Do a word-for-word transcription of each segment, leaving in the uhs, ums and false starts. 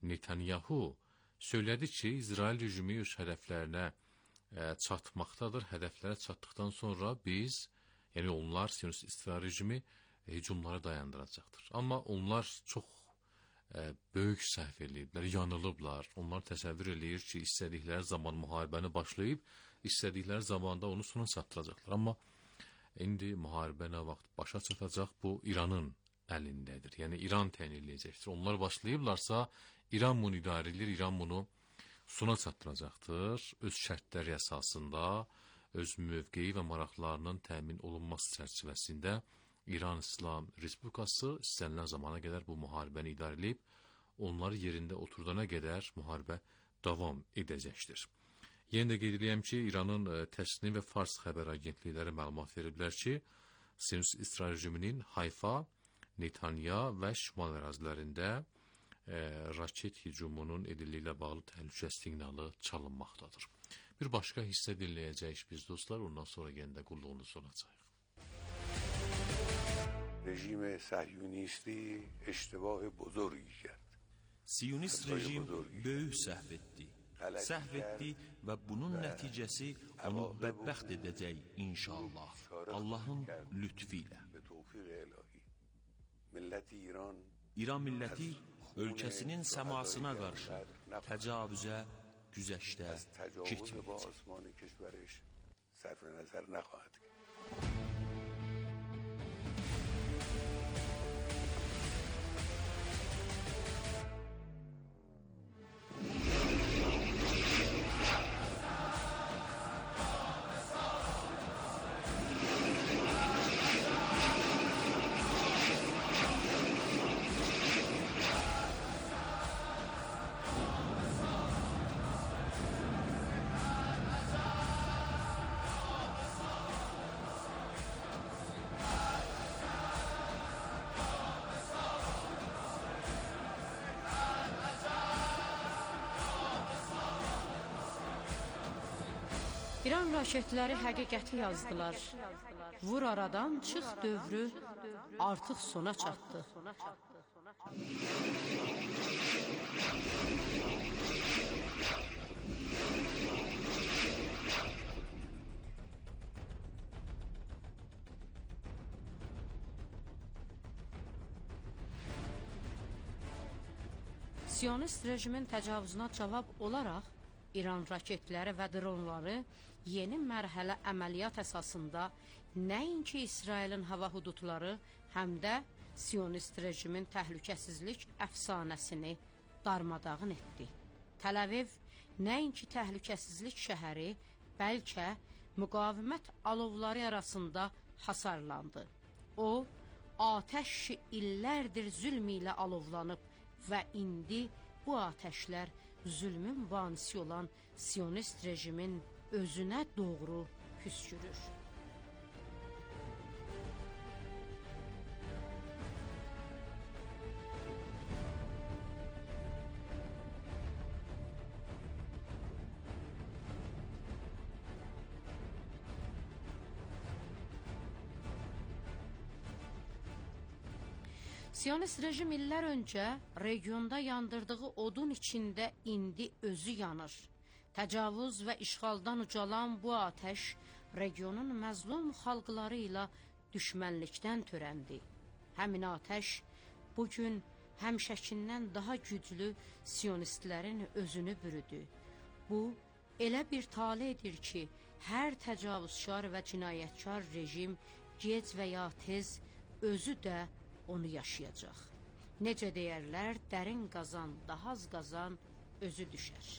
Netanyahu söylədi ki, İsrail rejimi öz hədəflərinə ə, çatmaqdadır. Hədəflərə çatdıqdan sonra biz, yəni onlar, Siyonist İsrail rejimi hücumları dayandıracaqdır. Amma onlar çox ə, böyük səhv eləyiblər, yanılıblar. Onlar təsəvvür eləyir ki, istədikləri zaman müharibəni başlayıb, istədikləri zamanda onu sona çatdıracaqlar. Amma indi müharibə nə vaxt başa çatacaq, bu İranın əlindədir. Yəni İran təyin edəcəkdir. Onlar başlayıblarsa, İran bunu idarə edir, İran bunu sona çatdıracaqdır. Öz şərtləri əsasında, öz mövqeyi və maraqlarının təmin olunması çərçivəsində İran İslam Respublikası istənilən zamana qədər bu müharibəni idarə edib, onları yerində oturdana qədər müharibə davam edəcəkdir. Yenə də qeyd edəyəm ki, İranın Təsnim və Fars xəbər agentlikləri məlumat veriblər ki, Siyonist İsrail rejiminin Hayfa, Netanya və şimal ərazilərində e, raket hücumunun edildiyi ilə bağlı təhlükə siqnalı çalınmaqdadır. Bir başqa hissə dinləyəcəyik biz dostlar, ondan sonra yenə də qulluğunu soracağıq. Rejim Sahyunisti اشتباه بزرگی کرد. Siyonist rejim böyük səhv etdi. Səhv etdi və bunun nəticəsi onu bədbəxt edəcək inşallah. Allahın lütfi ilə. İran milləti ölkəsinin səmasına qarşı təcavüzə, güzəştə getməyəcək. İran raketləri həqiqəti yazdılar. Vur aradan çıx dövrü artıq sona çatdı. Siyonist rejimin təcavüzünə cavab olaraq İran raketləri və dronları yeni mərhələ əməliyyat əsasında nəinki İsrailin hava hududları, həm də Siyonist rejimin təhlükəsizlik əfsanəsini darmadağın etdi. Təl-Əviv nəinki təhlükəsizlik şəhəri, bəlkə müqavimət alovları arasında hasarlandı. O, atəş illərdir zülm ilə alovlanıb və indi bu atəşlər zülmün banisi olan Siyonist rejimin özünə doğru püskürür. Siyonist rejim illər öncə regionda yandırdığı odun içində indi özü yanır. Təcavüz və işğaldan ucalan bu atəş regionun məzlum xalqları ilə düşmənlikdən törəndi. Həmin atəş bugün həmişəkindən daha güclü Siyonistlərin özünü bürüdü. Bu, elə bir taledir ki, hər təcavüzkar və cinayətkar rejim gec və ya tez özü də onu yaşayacaq. Necə deyərlər, dərin qazan, daha az qazan özü düşər.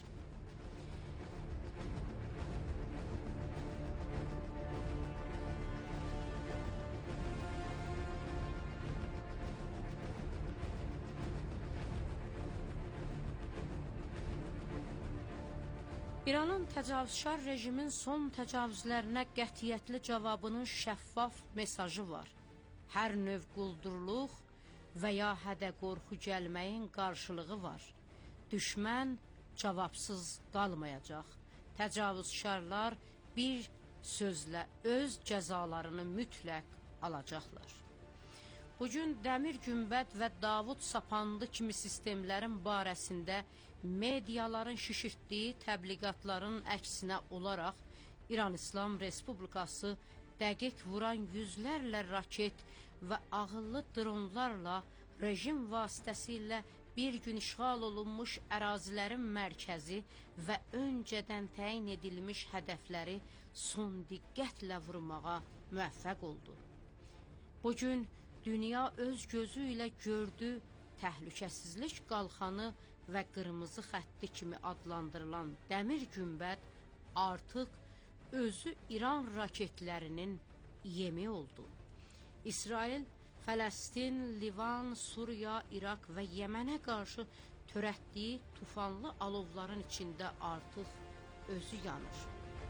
İranın təcavüzkar rejimin son təcavüzlərinə qətiyyətli cavabının şəffaf mesajı var. Hər növ quldurluq və ya hədə qorxu gəlməyin qarşılığı var. Düşmən cavabsız qalmayacaq. Təcavüzkarlar bir sözlə öz cəzalarını mütləq alacaqlar. Bugün Dəmir Günbəd və Davud Sapandı kimi sistemlərin barəsində mediaların şişirtdiyi təbliğatların əksinə olaraq İran İslam Respublikası dəqiq vuran yüzlərlə raket və ağıllı dronlarla rejim vasitəsilə bir gün işğal olunmuş ərazilərin mərkəzi və öncədən təyin edilmiş hədəfləri son diqqətlə vurmağa müvəffəq oldu. Bugün dünya öz gözü ilə gördü, təhlükəsizlik qalxanı və qırmızı xətti kimi adlandırılan Dəmir Günbəd artıq özü İran raketlərinin yemi oldu. İsrail, Fələstin, Livan, Suriya, İraq və Yəmənə qarşı törətdiyi tufanlı alovların içində artıq özü yanır.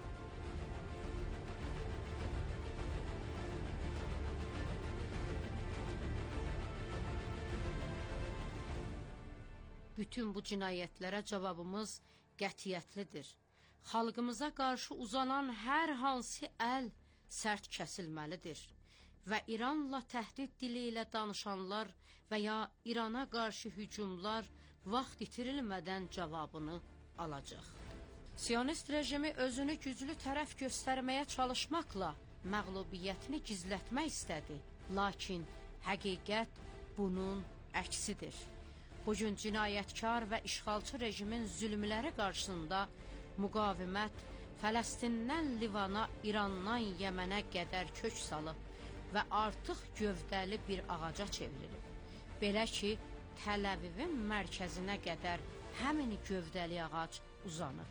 Bütün bu cinayətlərə cavabımız qətiyyətlidir. Xalqımıza qarşı uzanan hər hansı əl sərt kəsilməlidir və İranla təhdid dili ilə danışanlar və ya İrana qarşı hücumlar vaxt itirilmədən cavabını alacaq. Siyonist rejimi özünü güclü tərəf göstərməyə çalışmaqla məğlubiyyətini gizlətmək istədi, lakin həqiqət bunun əksidir. Bugün cinayətkar və işğalçı rejimin zülmləri qarşısında müqavimət Fələstindən Livana, İrandan Yəmənə qədər kök salıb və artıq gövdəli bir ağaca çevrilib. Belə ki, Təl-Əvivin mərkəzinə qədər həmin gövdəli ağac uzanıb.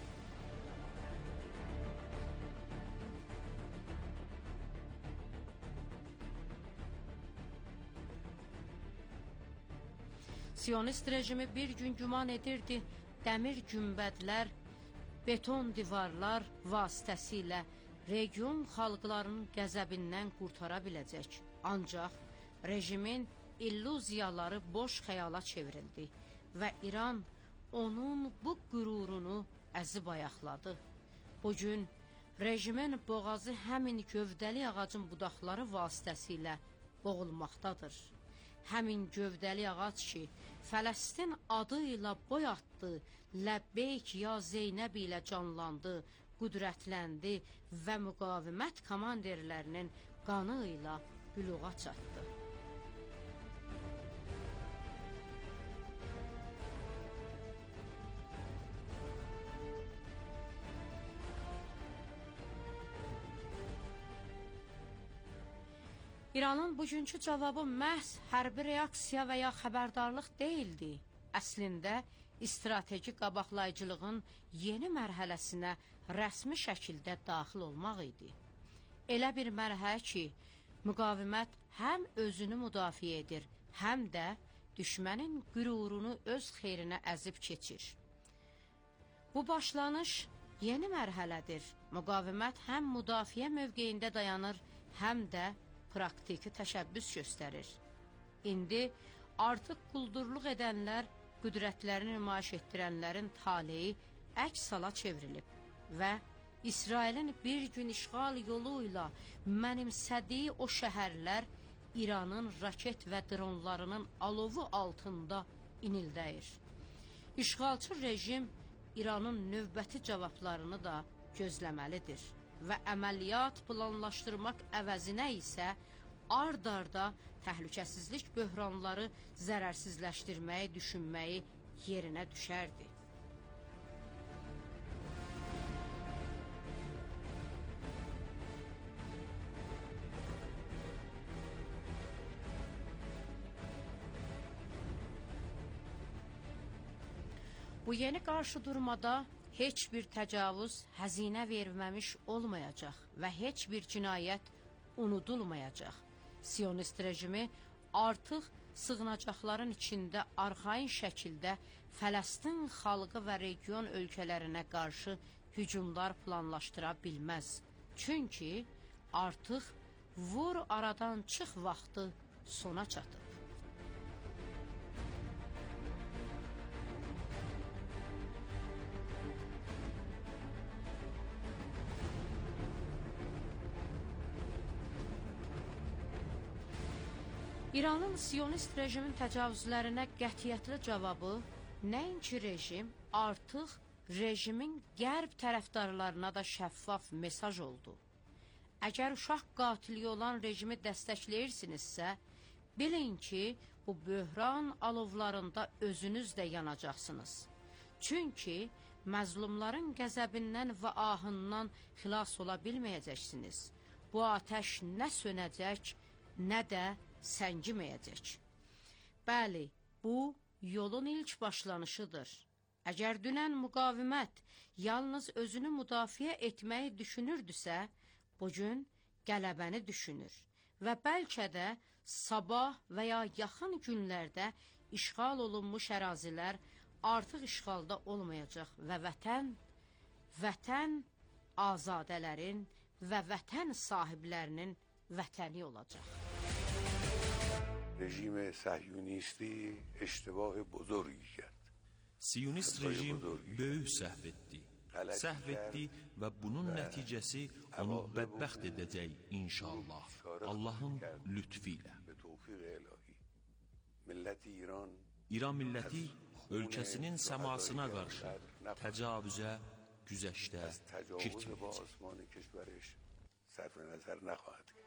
Siyonist rejimi bir gün güman edirdi, dəmir günbədlər, beton divarlar vasitəsilə region xalqlarının qəzəbindən qurtara biləcək. Ancaq rejimin illüziyaları boş xəyala çevrildi və İran onun bu qürurunu əzib ayaqladı. Bugün rejimin boğazı həmin gövdəli ağacın budaqları vasitəsilə boğulmaqdadır. Həmin gövdəli ağac ki, Fələstin adı ilə boy atdı, Ləbbeyk ya Zeynəb ilə canlandı, qüdrətləndi və müqavimət komanderlərinin qanı ilə büluğa çatdı. İranın bugünkü cavabı məhz hərbi reaksiya və ya xəbərdarlıq deyildi. Əslində, strateji qabaqlayıcılığın yeni mərhələsinə rəsmi şəkildə daxil olmaq idi. Elə bir mərhələ ki, müqavimət həm özünü müdafiə edir, həm də düşmənin qürurunu öz xeyrinə əzib keçir. Bu başlanış yeni mərhələdir. Müqavimət həm müdafiə mövqeyində dayanır, həm də praktiki təşəbbüs göstərir. İndi artıq quldurluq edənlər, qüdrətlərini nümayiş etdirənlərin taleyi əks hala çevrilib və İsrailin bir gün işğal yolu ilə mənimsədiyi o şəhərlər İranın raket və dronlarının alovu altında inildəyir. İşğalçı rejim İranın növbəti cavablarını da gözləməlidir və əməliyyat planlaşdırmaq əvəzinə isə ard-arda təhlükəsizlik böhranları zərərsizləşdirməyi düşünməyi yerinə düşərdi. Bu yeni qarşıdurmada heç bir təcavüz həzinə verməmiş olmayacaq və heç bir cinayət unudulmayacaq. Siyonist rejimi artıq sığınacaqların içində arxain şəkildə Fələstin xalqı və region ölkələrinə qarşı hücumlar planlaşdıra bilməz. Çünki artıq vur aradan çıx vaxtı sona çatıb. İranın Siyonist rejimin təcavüzlərinə qətiyyətli cavabı nəinki rejim, artıq rejimin qərb tərəfdarlarına da şəffaf mesaj oldu. Əgər uşaq qatili olan rejimi dəstəkləyirsinizsə, bilin ki, bu böhran alovlarında özünüz də yanacaqsınız. Çünki məzlumların qəzəbindən və ahından xilas ola bilməyəcəksiniz. Bu atəş nə sönəcək, nə də səngiməyəcək. Bəli, bu yolun ilk başlanışıdır. Əgər dünən müqavimət yalnız özünü müdafiə etməyi düşünürdüsə, bugün qələbəni düşünür və bəlkə də sabah və ya yaxın günlərdə işğal olunmuş ərazilər artıq işğalda olmayacaq və vətən, vətən azadələrin və vətən sahiblərinin vətəni olacaq. رژیم صهیونیستی اشتباه بزرگی کرد. Siyonist rejim böyük səhv etdi. Səhv etdi və bunun nəticəsi onu bədbəxt edəcək inşallah. Allahın lütfi ilə. İran milləti ölkəsinin səmasına qarşı təcavüzə, güzəştə getməyəcək.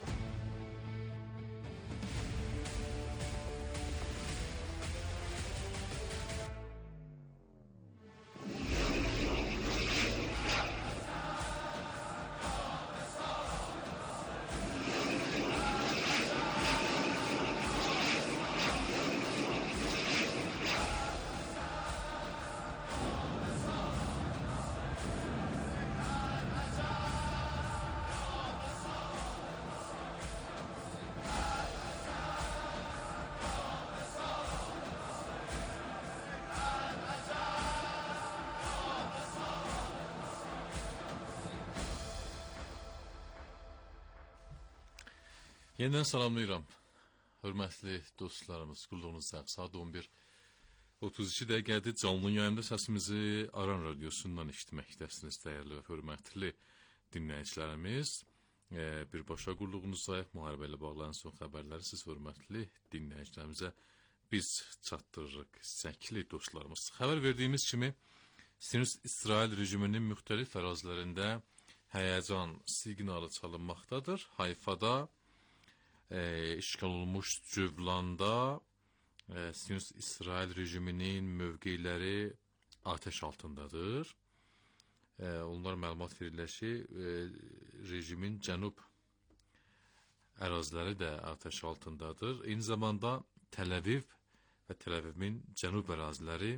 Yeniden salamlayıram. Hörmətli dostlarımız, qulluğunuz sağ. Saat on bir otuz iki dəqiqədir. Canlı yayında səsimizi Aran Radyosundan işitməkdəsiniz, dəyərli və hörmətli dinləyicilərimiz. Ee, birbaşa qulluğunuz sayıq müharibə ilə bağlanan son xəbərləri siz hörmətli dinləyicilərimizə biz çatdırırıq, səkli dostlarımız. Xəbər verdiyimiz kimi, Siyonist İsrail rejiminin müxtəlif ərazilərində həyəcan siqnalı çalınmaqdadır. Hayfada E, işgal olmuş Cövlanda e, Siyonist İsrail rejiminin mövqeləri ateş altındadır. E, onlar məlumat verirlər ki, e, rejimin cənub əraziləri də ateş altındadır. Eyni zamanda Təl-Əviv və Təl-Əvivin cənub əraziləri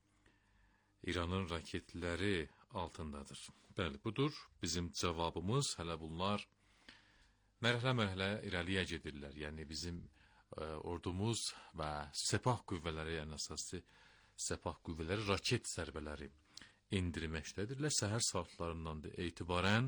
İranın raketləri altındadır. Bəli, budur bizim cavabımız. Hələ bunlar mərhələ-mərhələ irəliyə gedirlər. Yəni bizim e, ordumuz və sepah qüvvələri, yəni əsaslı sepah qüvvələri raket zərbələri endirməkdədirlər. Səhər saatlarından da etibarən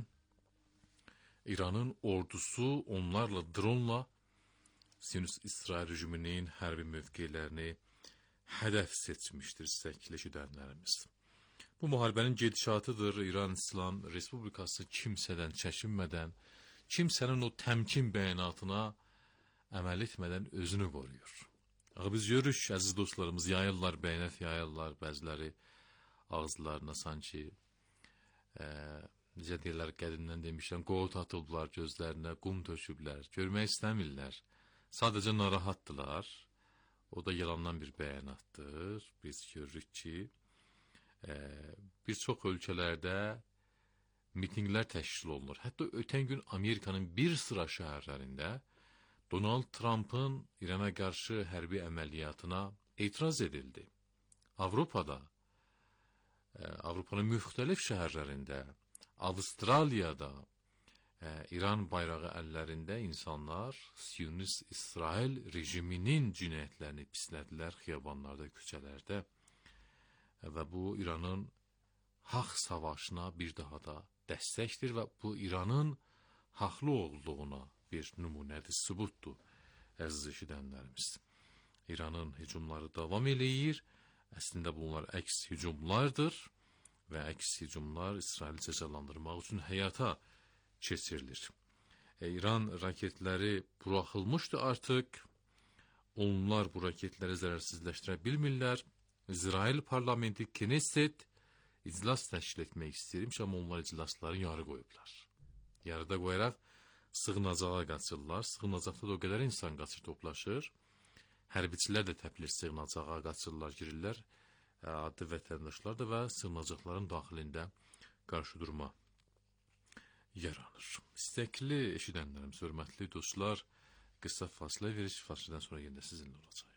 İranın ordusu onlarla, dronla Siyonist İsrail rejiminin hərbi mövqelərini hədəf seçmişdir səkli şüdənlərimiz. Bu müharibənin gedişatıdır. İran İslam Respublikası kimsədən çəkinmədən, kimsənin o təmkin bəyanatına əməl etmədən özünü qoruyur. Ağı biz görürük, əziz dostlarımız, yayırlar, bəyanat yayırlar, bəziləri ağızlarına sanki, e, necə deyirlər, qədimdən demişlər, qovut atıldılar gözlərinə, qum töküblər, görmək istəmirlər, sadəcə narahatdılar. O da yalandan bir bəyanatdır. Biz görürük ki, e, bir çox ölkələrdə mitinglər təşkil olunur. Hətta ötən gün Amerikanın bir sıra şəhərlərində Donald Trump'ın İrana qarşı hərbi əməliyyatına etiraz edildi. Avropada, e, Avropanın müxtəlif şəhərlərində, Avustraliyada e, İran bayrağı əllərində insanlar Siyonist İsrail rejiminin cinayətlərini pislədilər xiyabanlarda, küçələrdə e, və bu İranın haqq savaşına bir daha da dəstəkdir və bu İranın haqlı olduğuna bir nümunədir, sübutdur, əziz eşidənlərimiz. İranın hücumları davam eləyir. Əslində bunlar əks hücumlardır və əks hücumlar İsraili cəzalandırmaq üçün həyata keçirilir. E, İran raketləri buraxılmışdı artıq onlar bu raketləri zərərsizləşdirə bilmirlər. İsrail parlamenti Knesset iclas təşkil etmək istəyirmiş, amma onlar iclasları yarı qoyublar. Yarıda qoyaraq sığınacağa qaçırlar. Sığınacaqda da o qədər insan qaçır, toplaşır. Hərbiçilər də təpilir sığınacağa, qaçırlar, girirlər. Adi vətəndaşlar da və sığınacaqların daxilində qarşıdurma yaranır. İstəkli eşidənlərim, hörmətli dostlar, qısa fasilə veriş, fasilədən sonra yenə sizinlə olacaq.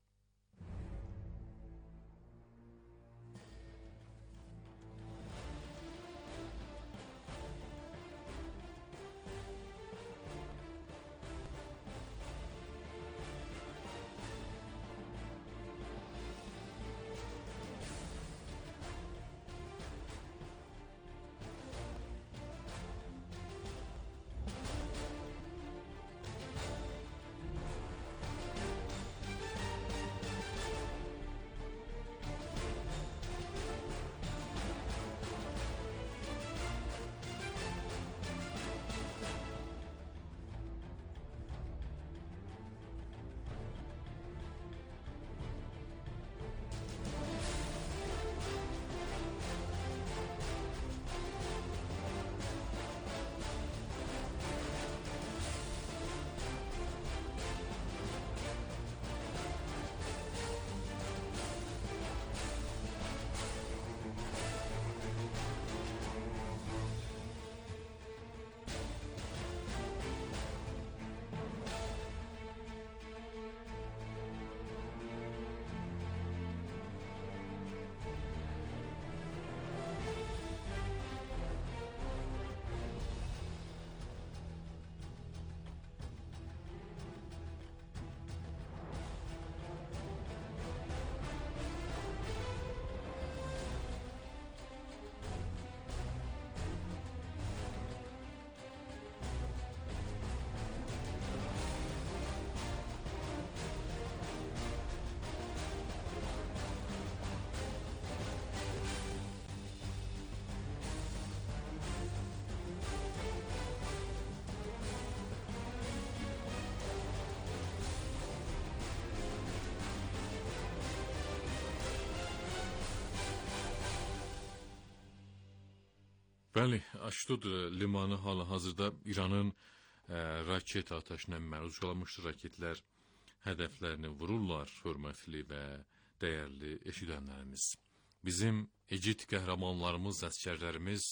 Bəli, Aşdod limanı hal-hazırda İranın ə, raket atəşinə məruz qalmışdır. Raketlər hədəflərini vururlar, hörmətli və dəyərli eşidənlərimiz. Bizim igid qəhrəmanlarımız, əskərlərimiz,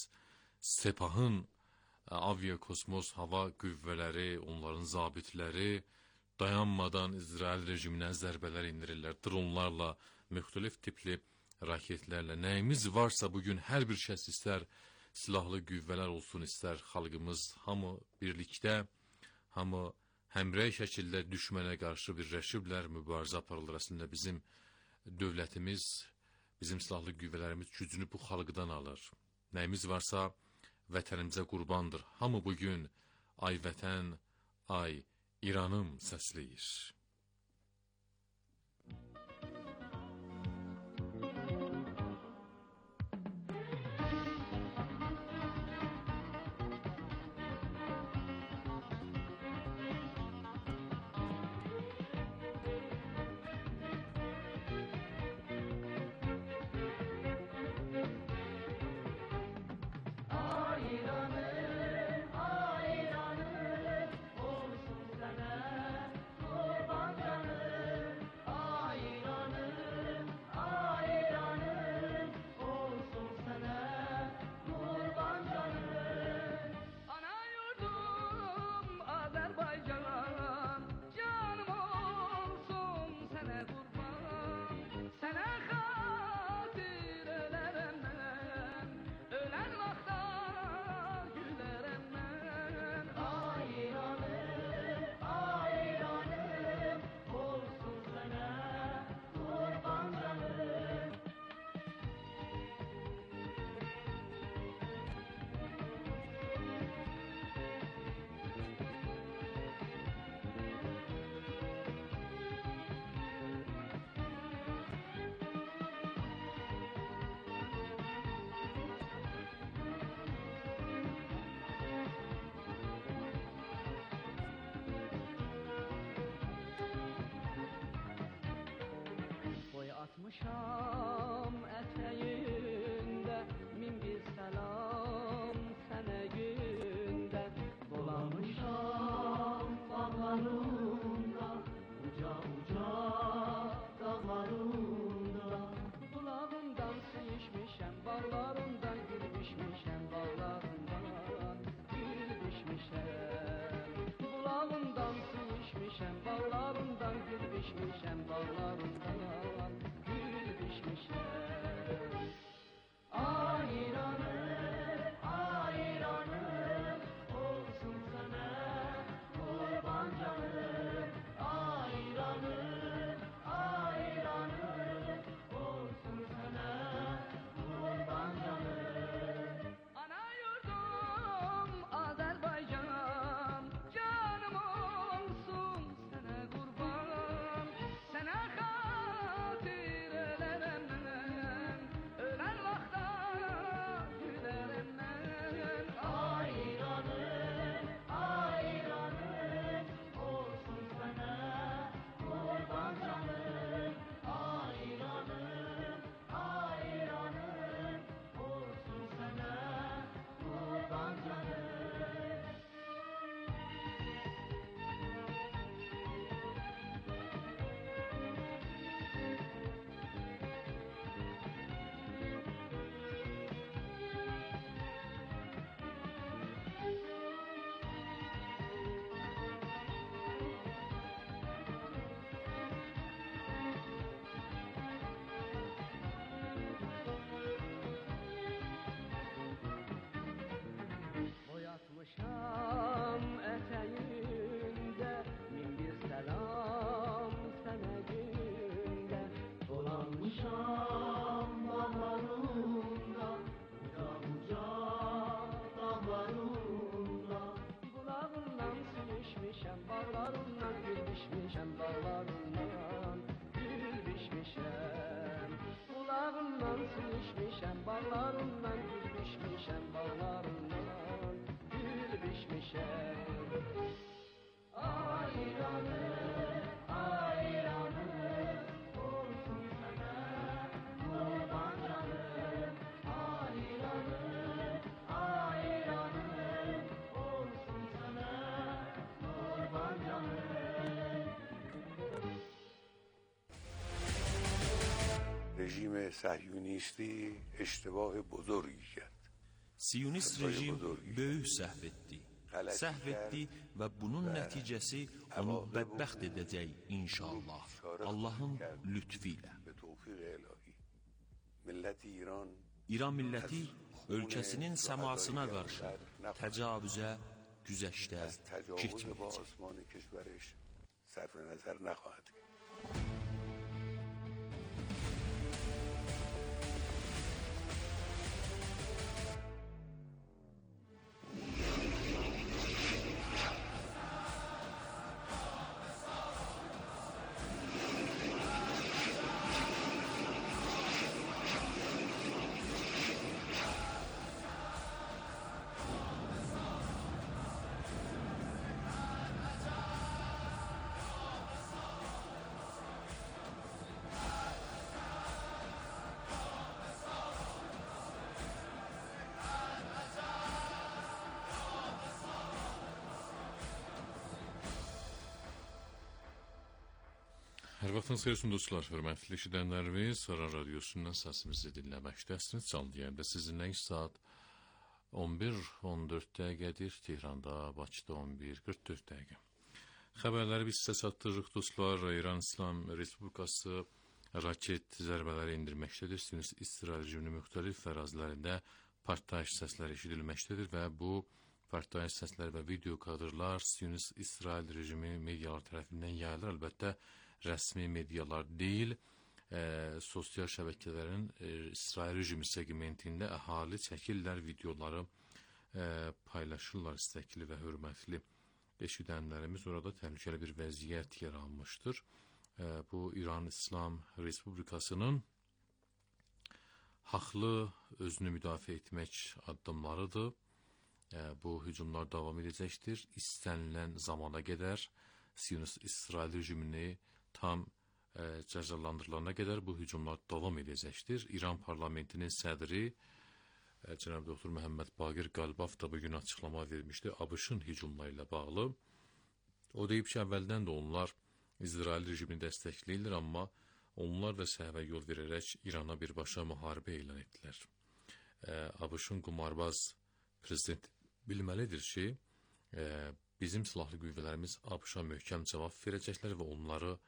Sepahın aviakosmos hava qüvvələri, onların zabitləri dayanmadan İsrail rejiminə zərbələr indirirlər. Dronlarla, müxtəlif tipli raketlərlə. Nəyimiz varsa bugün hər bir şəxs istər silahlı qüvvələr olsun, istər xalqımız hamı birlikdə, hamı həmrəy şəkildə düşmənə qarşı birləşiblər, mübarizə aparılır. Əslində bizim dövlətimiz, bizim silahlı qüvvələrimiz gücünü bu xalqdan alır. Nəyimiz varsa vətənimizə qurbandır. Hamı bugün ay vətən, ay İranım səsləyir. Kurban bişmişəm bağlarından, gül bişmişəm. Ayranım, ayranım, olsun sənə qurban canım. Ayranım, ayranım, olsun sənə qurban canım. Ana yurdum Azərbaycan, canım olsun sənə qurban. Sənə xatir ölərəm mən, ölər vaxta gülərəm mən. Ayranım, ayranım, olsun sənə qurban canım. Ayranım, ayranım, olsun sənə qurban canım. Boyatmışam ətəyində min bir səlam sənə gündə. Dolanmışam bağlarında, uca uca dağlarında. Qulağından su içmişəm bağlarından, gül bişmişəm bağlarından, gül bişmişəm. Qulağından su içmişəm bağlarından, gül bişmişəm bağlarından, gül bişmişəm. Ayranım, ayranım, olsun sənə qurban canım. Ayranım, ayranım, olsun sənə qurban canım. رژیم صهیونیستی اشتباه بزرگی کرد. Siyonist rejim böyük səhv etdi. Səhv etdi və bunun nəticəsi onu bədbəxt edəcək inşallah. Allahın lütfi ilə. به توفیق الهی ملت ایران İran milləti ölkəsinin səmasına qarşı təcavüzə, güzəştə از تجاوز با getməyəcək. آسمان کشورش صرف نظر نخواهد کرد. Hər vaxtınız xeyir olsun dostlar, hörmətli eşidənlərimiz, Saran Radiosundan səsimizi dinləməkdəsiniz. Canlı yayında sizinlə saat on bir on dörd dəqiqədir, Tehranda, Bakıda on bir qırx dörd dəqiqə. Xəbərləri biz sizə çatdırırıq dostlar. İran İslam Respublikası raket zərbələri indirməkdədir. İsrail rejiminin müxtəlif ərazilərində partlayış səsləri eşidilməkdədir və bu partlayış səsləri və video kadrlar Siyonist İsrail rejimi medialar tərəfindən yayılır. Əlbəttə, rəsmi medialar deyil, e, sosial şəbəkələrin e, İsrail rejimi segmentində əhali çəkirlər, videoları e, paylaşırlar istəkli və hörmətli eşidənlərimiz. Orada təhlükəli bir vəziyyət yaranmışdır. E, bu İran İslam Respublikasının haqlı özünü müdafiə etmək addımlarıdır. E, bu hücumlar davam edəcəkdir. İstənilən zamana qədər Siyonist İsrail rejimini tam e, cəzalandırılana qədər bu hücumlar davam edəcəkdir. İran parlamentinin sədri e, cənab doktor Məhəmməd Baqir Qalbaf da bugün açıqlama vermişdi ABŞ-ın hücumları ilə bağlı. O deyib ki, əvvəldən də onlar İsrail rejimini dəstəkləyirlər, amma onlar da səhvə yol verərək İrana birbaşa müharibə elan etdilər. E, ABŞ-ın qumarbaz prezident bilməlidir ki, e, bizim silahlı qüvvələrimiz ABŞ-a möhkəm cavab verəcəklər və onları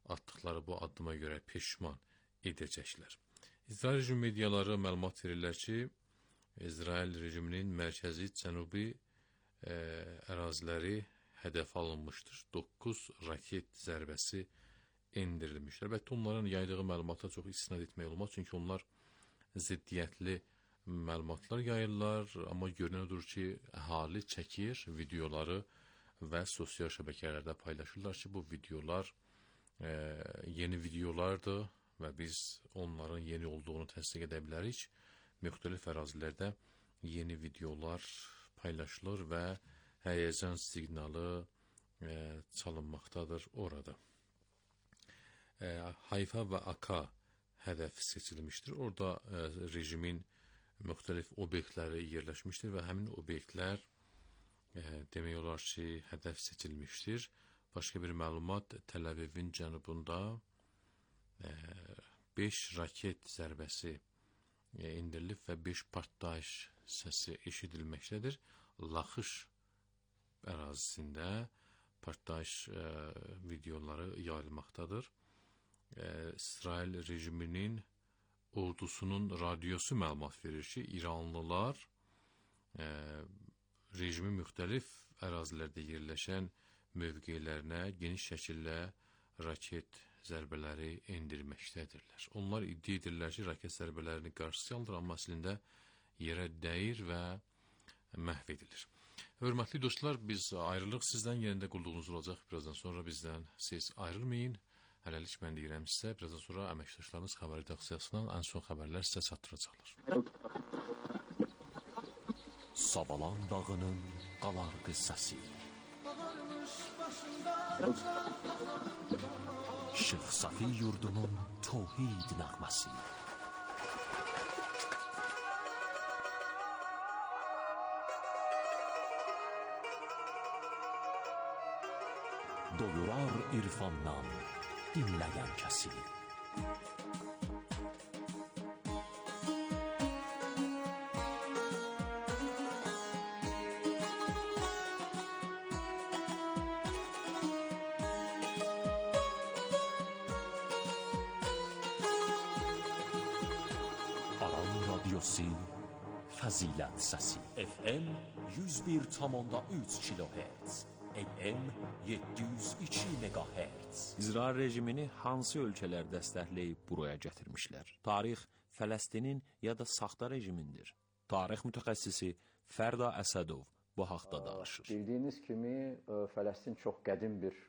atdıqları bu addıma görə peşman edəcəklər. İsrail rejimi mediaları məlumat verirlər ki, İsrail rejiminin mərkəzi cənubi e, əraziləri hədəf alınmışdır. doqquz raket zərbəsi endirilmişdir. Əlbəttə onların yaydığı məlumata çox istinad etmək olmaz, çünki onlar ziddiyyətli məlumatlar yayırlar, amma görünən odur ki, əhali çəkir videoları və sosial şəbəkələrdə paylaşırlar ki, bu videolar e, yeni videolardır və biz onların yeni olduğunu təsdiq edə bilərik. Müxtəlif ərazilərdə yeni videolar paylaşılır və həyəcan siqnalı e, çalınmaqdadır orada. E, Hayfa və Aka hədəf seçilmişdir. Orada e, rejimin müxtəlif obyektləri yerləşmişdir və həmin obyektlər e, demək olar ki, hədəf seçilmişdir. Başqa bir məlumat, Təl-Əvivin cənubunda e, beş raket zərbəsi e, indirilib və beş partlayış səsi eşidilməkdədir. Laxış ərazisində partlayış e, videoları yayılmaqdadır. E, İsrail rejiminin ordusunun radiosu məlumat verir ki, İranlılar e, rejimin müxtəlif ərazilərdə yerləşən mövqelərinə geniş şəkildə raket zərbələri endirməkdədirlər. Onlar iddia edirlər ki, raket zərbələrini qarşısı alır, amma əslində yerə dəyir və məhv edilir. Hörmətli dostlar, biz ayrılıq sizdən, yerində qulluğunuz olacaq. Birazdan sonra bizdən siz ayrılmayın. Hələlik mən deyirəm sizə, birazdan sonra əməkdaşlarınız xəbəri təxsiyasından ən son xəbərlər sizə çatdıracaqlar. Savalan dağının qalar qıssası. Şeyx Safi yurdunun tohid nəğməsi. Doyurar irfandan dinləyən kəsi. Aran radyosu Fəzilət səsi. F M yüz bir nöqtə üç kilohertz. A M yeddi yüz iki megahertz. İsrail rejimini hansı ölkələr dəstəkləyib buraya gətirmişlər? Tarix Fələstinin ya da saxta rejimindir. Tarix mütəxəssisi Fərda Əsədov bu haqda danışır. Bildiyiniz kimi, Fələstin çox qədim bir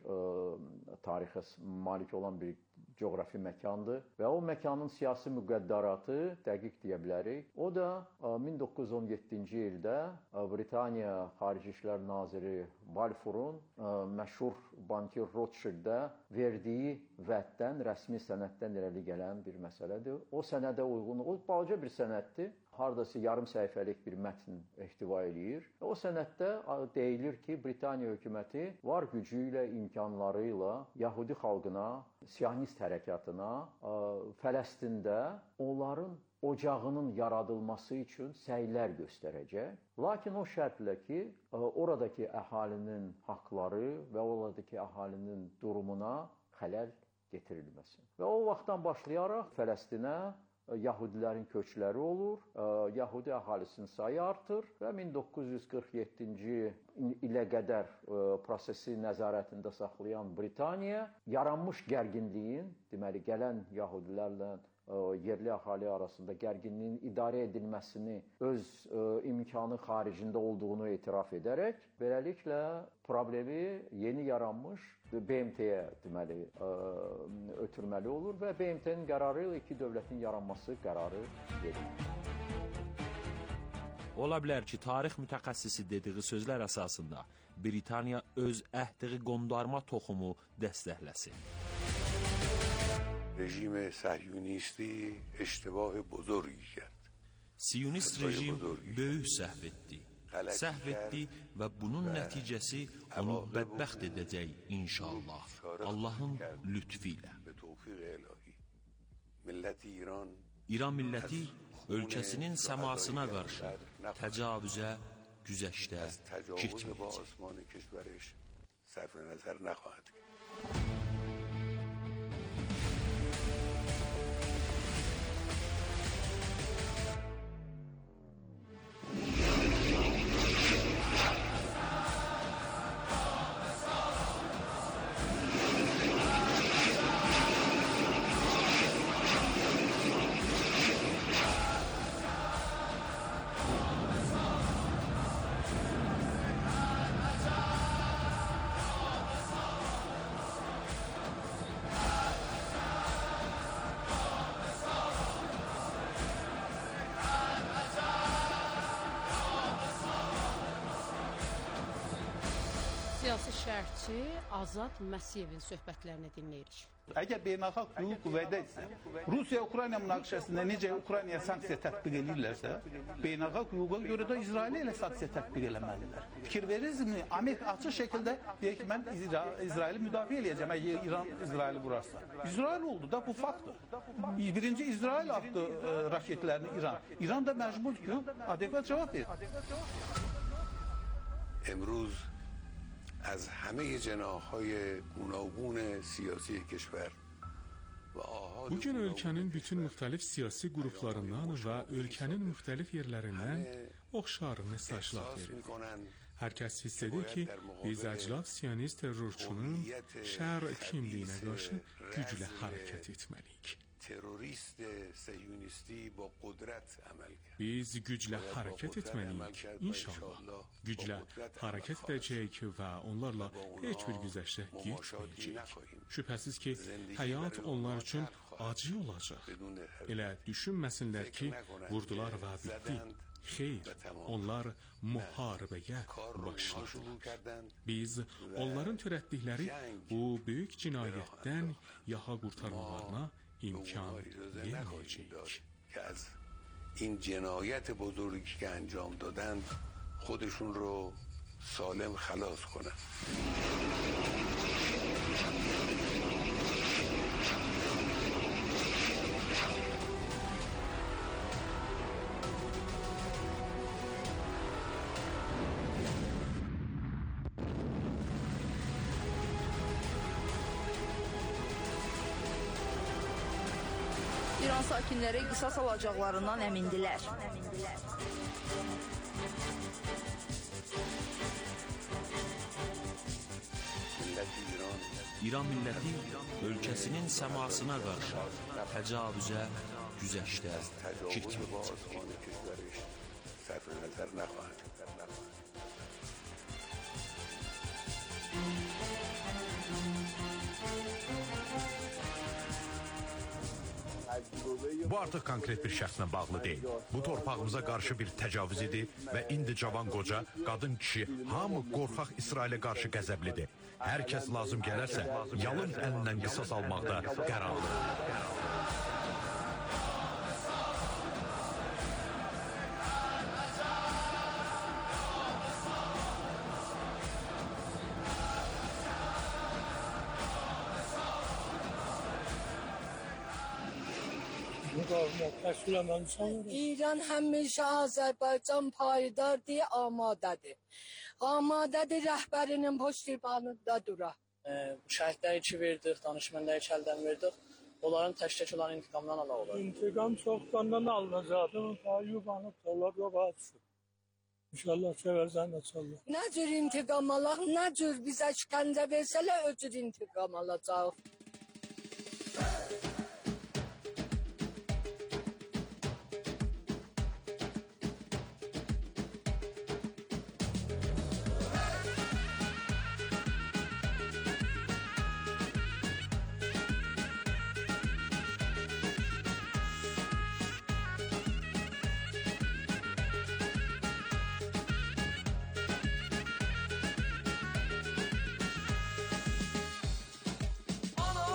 tarixə malik olan bir coğrafi məkandır və o məkanın siyasi müqəddəratı dəqiq deyə bilərik. O da min doqquz yüz on yeddinci ildə Britaniya Xarici İşlər Naziri Balfourun məşhur bankir Rothschilddə verdiyi vəddən, rəsmi sənəddən irəli gələn bir məsələdir. O sənədə uyğun, o balaca bir sənəddir. Hardasa yarım səhifəlik bir mətn ehtiva eləyir. O sənəddə deyilir ki, Britaniya hökuməti var gücü ilə, imkanları ilə Yahudi xalqına, Siyonist hərəkatına Fələstində onların ocağının yaradılması üçün səylər göstərəcək. Lakin o şərtlə ki, oradakı əhalinin haqları və oradakı əhalinin durumuna xələl getirilməsin. Və o vaxtdan başlayaraq Fələstinə Yahudilərin köçləri olur, Yahudi əhalisinin sayı artır və min doqquz yüz qırx yeddinci ilə qədər prosesi nəzarətində saxlayan Britaniya yaranmış gərginliyin, deməli gələn Yahudilərlə yerli əhali arasında gərginliyin idarə edilməsini öz imkanı xaricində olduğunu etiraf edərək, beləliklə problemi yeni yaranmış B M T-yə deməli ötürməli olur və B M T-nin qərarı ilə iki dövlətin yaranması qərarı verilir. Ola bilər ki, tarix mütəxəssisi dediyi sözlər əsasında Britaniya öz əhdiği qondarma toxumu dəstəkləsin. رژیم صهیونیستی اشتباه بزرگی کرد. Siyonist rejim böyük səhv etdi. Səhv etdi və bunun nəticəsi onu bədbəxt edəcək inşallah. Allahın lütfi ilə. İran milləti ölkəsinin səmasına qarşı təcavüzə, güzəştə getməyəcək. şərhçi Azad Məsiyevin söhbətlərini dinləyirik. Əgər beynəlxalq hüquq qüvvədə isə, Rusiya-Ukrayna münaqişəsində necə Ukraynaya sanksiya tətbiq edirlərsə, beynəlxalq hüquqa görə də İsrailə elə sanksiya tətbiq eləməlidirlər. Fikir verirsizmi? Amerika açıq şəkildə deyir ki, mən İsra İsraili müdafiə eləyəcəm, əgər İran İsraili vurarsa. İsrail oldu da bu faktdır. Birinci İsrail atdı e, raketlərini İran. İran da məcbur ki, adekvat cavab verir. امروز از همه جناح‌های گوناگون siyasi کشور و آحاد Bugün ölkənin bütün müxtəlif siyasi qruplarından və ölkənin müxtəlif yerlərindən oxşar mesajlar verir. Hər kəs hiss edir ki, biz əclaf siyonist terrorçunun şər kimliyinə qarşı güclə hərəkət etməliyik. terörist siyonisti با قدرت عمل کرد. Biz güclə hərəkət etməliyik, inşallah. Güclə hərəkət edəcəyik və onlarla heç bir güzəştə getməyəcəyik. Şübhəsiz ki, həyat onlar üçün acı olacaq. Elə düşünməsinlər ki, vurdular və bitdi. Xeyr, onlar müharibəyə başladılar. Biz onların törətdikləri bu böyük cinayətdən yaxa qurtarmalarına imkan verməyəcəyik. که از این جنایت بزرگی که انجام دادند خودشون رو سالم خلاص کنند. İran sakinləri qisas alacaqlarından əmindilər. İran milləti ölkəsinin səmasına qarşı təcavüzə, güzəştə getməyəcək. صرف نظر نخواهد Bu artıq konkret bir şəxslə bağlı deyil. Bu torpağımıza qarşı bir təcavüz idi və indi cavan qoca, qadın kişi, hamı qorxaq İsrailə qarşı qəzəblidir. Hər kəs lazım gələrsə, yalın əlindən qisas almaqda qərarlıdır. İran həmişə Azərbaycan payidar deyə amadədir. Amadədir rəhbərinin poştibanında dura. Şəhidləri iki verdik, danışmanları iki əldən verdik. Onların təşkil olan intiqamdan ala olar. İntiqam çoxdandan alınacaqdı. Tayyip anıb dolar yoxatsın. İnşallah sevərsən də çallar. Nə cür intiqam alaq, nə cür bizə işgəncə versələr, o cür intiqam alacaq. Ana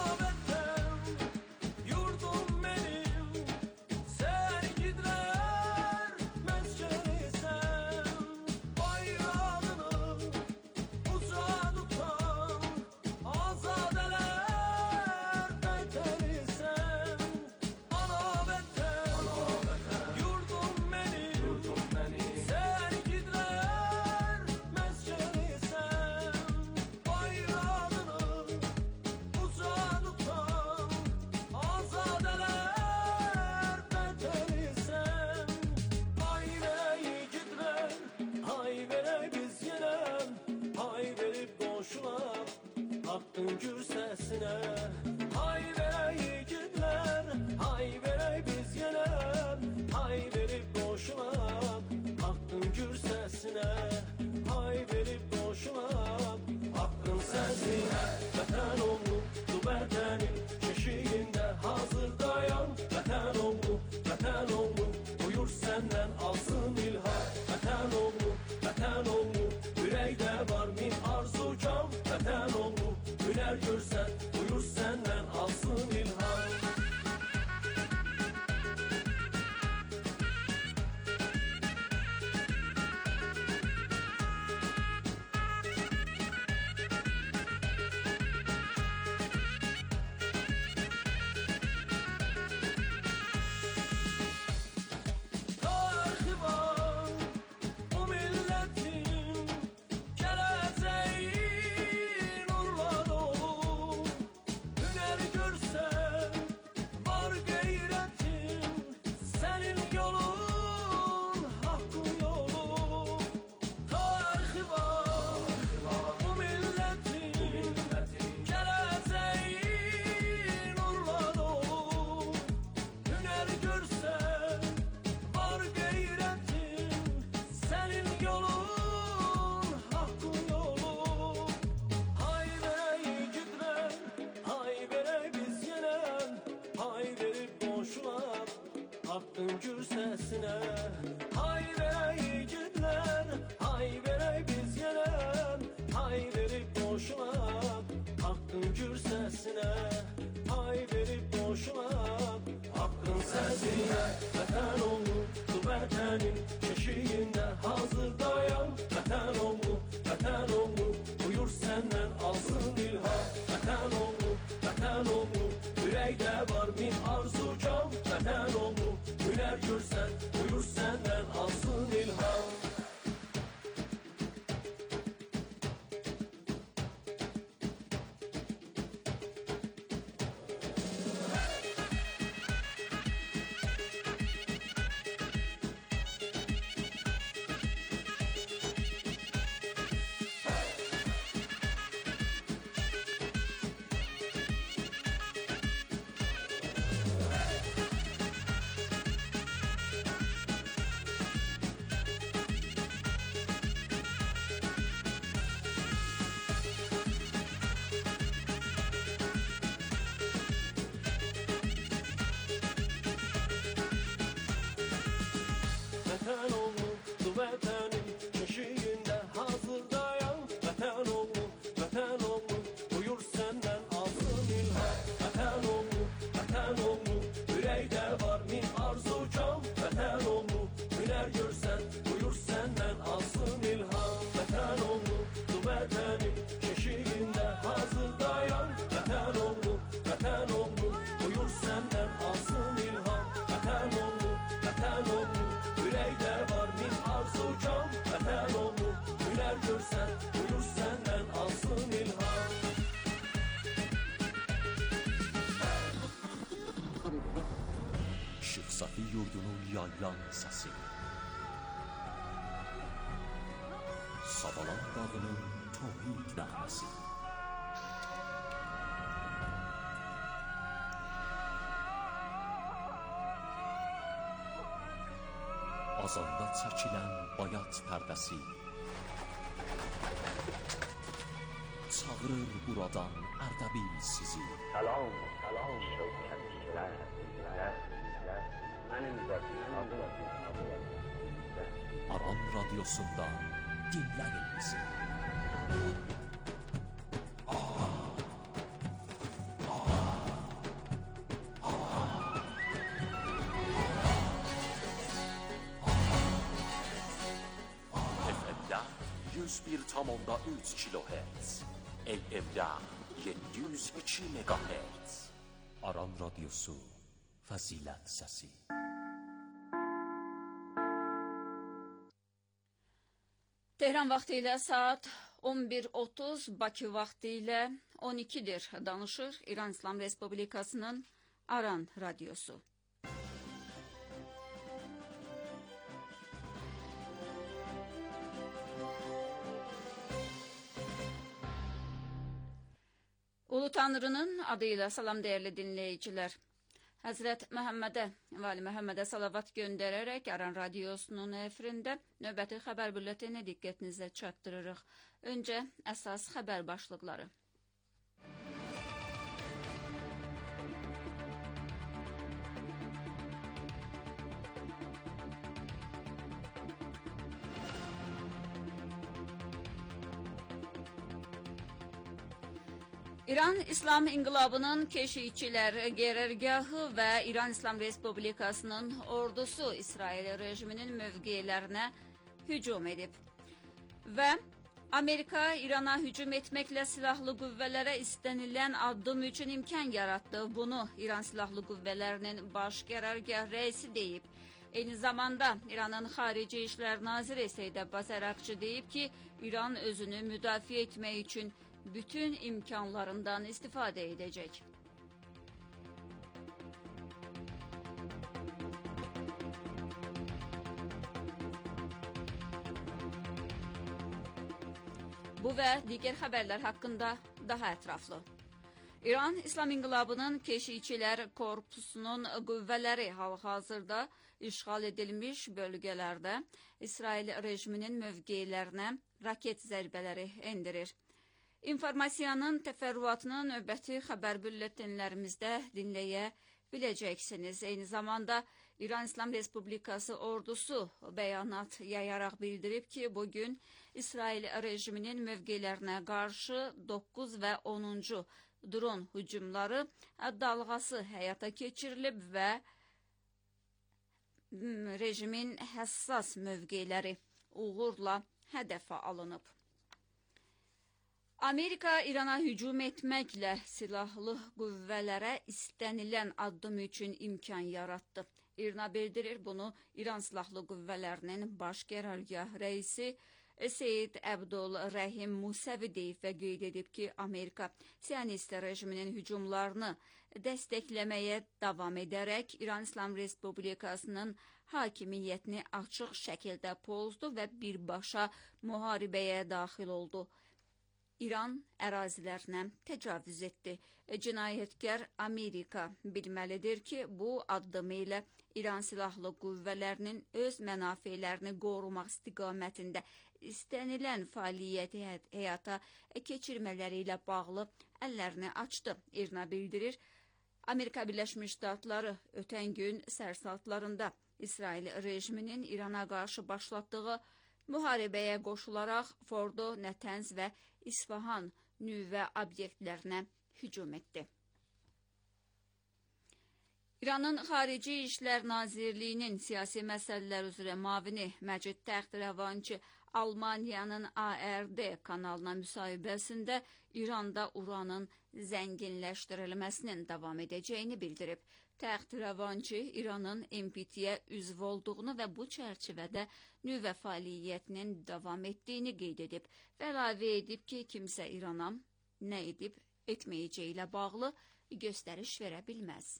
haqqın gür səsinə. Hay verək igidlər, hay verək biz yenə, hay verib boşuna, haqqın gür səsinə. Hay verib boşuna, haqqın səsinə. Vətən oğlu, bu vətənin keşiyində hazırdayam. Vətən oğlu, vətən oğlu, buyur səndən alsın ilham. Vətən oğlu, vətən oğlu, ürəkdə var min arzucam. Vətən oğlu, hünər görsən, buyur səndən alsın ilham. Vətən oğlu, bu vətənin keşiyində hazırdayam. Vətən oğlu, vətən oğlu, buyur səndən alsın ilham. Vətən oğlu, vətən oğlu, ürəkdə var min arzucam. Vətən oğlu, hünər görsən, buyur səndən alsın ilham. Vətən oğlu, bu vətənin keşiyində hazırdayam. Vətən oğlu, vətən oğlu, buyur səndən alsın ilham. Vətən oğlu, vətən oğlu, ürəkdə var min arzucam. Vətən oğlu, hünər görsən, buyur səndən alsın ilham. Işıq Safi yurdunun yaylan səsi, Savalan dağının tohid nəğməsi. Azanda çəkilən bayat pərdəsi çağırır buradan Ərdəbil sizi. Salam, salam şövkətliklər, mənim vətənim adım. Aran radyosundan dinləyin bizi. yüz bir tam onda üç kilohertz, L M'də yeddi yüz iki megahertz. Aran radyosu, fəzilət səsi. Tehran vaxtı ilə saat on bir otuz, Bakı vaxtı ilə on ikidir. Danışır İran İslam Respublikasının Aran radyosu. Ulu Tanrı'nın adıyla salam değerli dinleyiciler. Həzrət Məhəmmədə, Vali Məhəmmədə salavat göndərərək Aran radyosunun efirində növbəti xəbər bülletini diqqətinizə çatdırırıq. Öncə əsas xəbər başlıqları. İran İslam İnqilabının keşikçilər qərargahı və İran İslam Respublikasının ordusu İsrail rejiminin mövqelərinə hücum edib. Və Amerika İrana hücum etməklə silahlı qüvvələrə istənilən addım üçün imkan yaratdı. Bunu İran silahlı qüvvələrinin baş qərargah rəisi deyib. Eyni zamanda İranın Xarici İşlər Naziri Seyid Abbas Əraqçı deyib ki, İran özünü müdafiə etmək üçün bütün imkanlarından istifadə edəcək. Bu və digər xəbərlər haqqında daha ətraflı. İran İslam İnqilabının Keşikçilər Korpusunun qüvvələri hal-hazırda işğal edilmiş bölgələrdə İsrail rejiminin mövqelərinə raket zərbələri endirir. İnformasiyanın təfərrüatını növbəti xəbər bülletinlərimizdə dinləyə biləcəksiniz. Eyni zamanda İran İslam Respublikası ordusu bəyanat yayaraq bildirib ki, bugün İsrail rejiminin mövqelərinə qarşı doqquz və onuncu dron hücumları dalğası həyata keçirilib və rejimin həssas mövqeləri uğurla hədəfə alınıb. Amerika İrana hücum etməklə silahlı qüvvələrə istənilən addım üçün imkan yaratdı. İRNA bildirir bunu İran Silahlı Qüvvələrinin baş qərargah rəisi Seyid Əbdul Rəhim Musəvi deyib və qeyd edib ki, Amerika Siyonist rejiminin hücumlarını dəstəkləməyə davam edərək İran İslam Respublikasının hakimiyyətini açıq şəkildə pozdu və birbaşa müharibəyə daxil oldu. İran ərazilərinə təcavüz etdi. Cinayətkar Amerika bilməlidir ki, bu addımı ilə İran Silahlı Qüvvələrinin öz mənafelerini qorumaq istiqamətində istənilən fəaliyyəti həyata keçirmələri ilə bağlı əllərini açdı. İRNA bildirir, Amerika Birləşmiş Ştatları ötən gün sərsaltlarında İsrail rejiminin İrana qarşı başlatdığı müharibəyə qoşularaq Fordo, Nətənz və İsfahan nüvə obyektlərinə hücum etdi. İranın Xarici İşlər Nazirliyinin siyasi məsələlər üzrə mavini Məcid Təxtirəvançı Almaniyanın A R D kanalına müsahibəsində İranda uranın zənginləşdirilməsinin davam edəcəyini bildirib. Təxtirəvançı İranın M P T-yə üzv olduğunu və bu çərçivədə nüvə fəaliyyətinin davam etdiyini qeyd edib və əlavə edib ki, kimsə İrana nə edib etməyəcəyi ilə bağlı göstəriş verə bilməz.